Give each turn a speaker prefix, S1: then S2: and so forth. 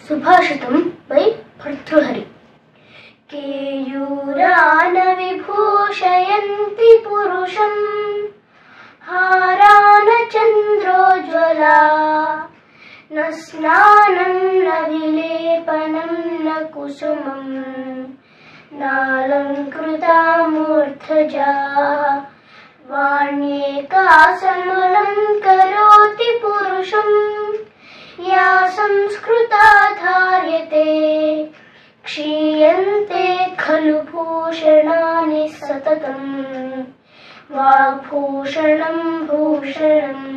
S1: सुभाषितं बै भर्तृहरि। केयूरान् विभूषयन्ति पुरुषं हारान् चन्द्रोज्ज्वला न स्नानं न विलेपनं न कुसुमं नालङ्कृता मूर्धजा वाण्येका समलङ्करोति पुरुषं या संस्कृता धार्यते क्षीयन्ते खलु भूषणानि सततं वाग्भूषणं भूषणम्।